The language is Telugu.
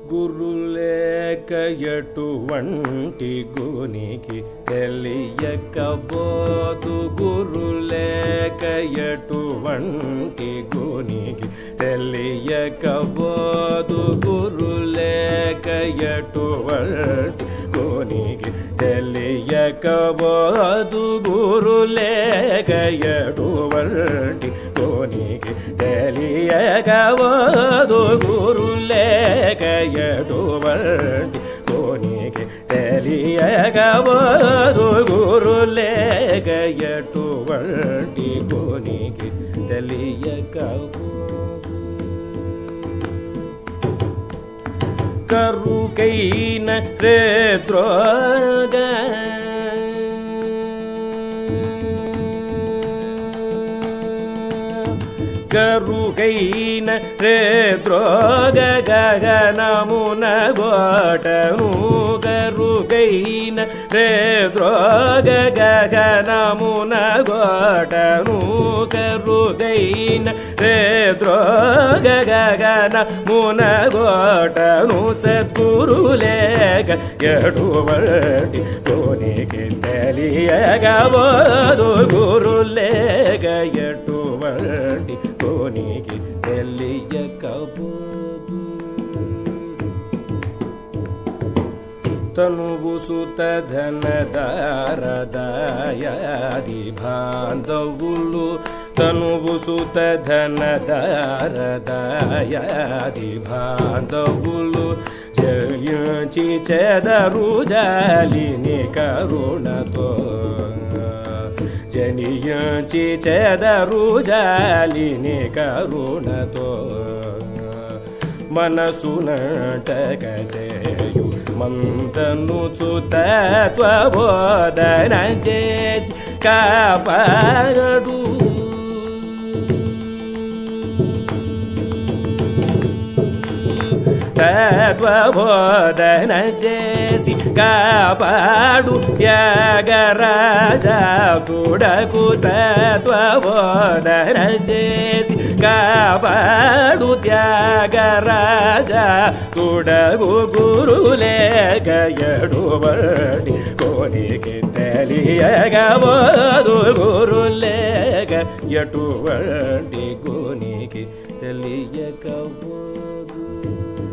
గురులేక ఎటువంటి గునికి తెలియకబోదు. గురులేక ఎటువంటి గునికి తెలియకబోదు. గురులేక ఎటువంటి గునికి తెలియకబోదు. గురులేక ఎటువంటి గునికి తెలియకబోదు. గురులేక ఎటువంటి గునికి తెలియకబోదు. గురులేక ఎటువంటి గునికి తెలియకబోదు. కరుకైన రేద్రోగ కరుకైన రేద్రోగ గగనమున గోటను. కరుకైన రేద్రోగ గగనమున గోటను. కరుకైన రేద్రోగ గగనమున గోటను. సద్గురులేక ఎటువంటి గునికి తెలియకబోదు. గురులేక ఎటువంటి గునికి తెలియకబోదు. తనువు సుత ధనదారదాయాది బాంధవులు. తనువు సుత ధనదారదాయాది బాంధవులు. జయించి చెదరు జాలిని కరుణతో. జనియించి చెదరు జాలిని కరుణతో. మనసునంటక చేయు మంతనుచు తత్వబోధన చేసి కాపాడు. తత్వబోధన చేసి కాపాడు. త్యాగరాజా తుడకు తత్వబోధన చేసి కాపాడు. త్యాగరాజా తుడకు. గురులేక ఎటువంటి గునికి తెలియకబోదు. గురులేక ఎటువంటి గునికి తెలియకబోదు.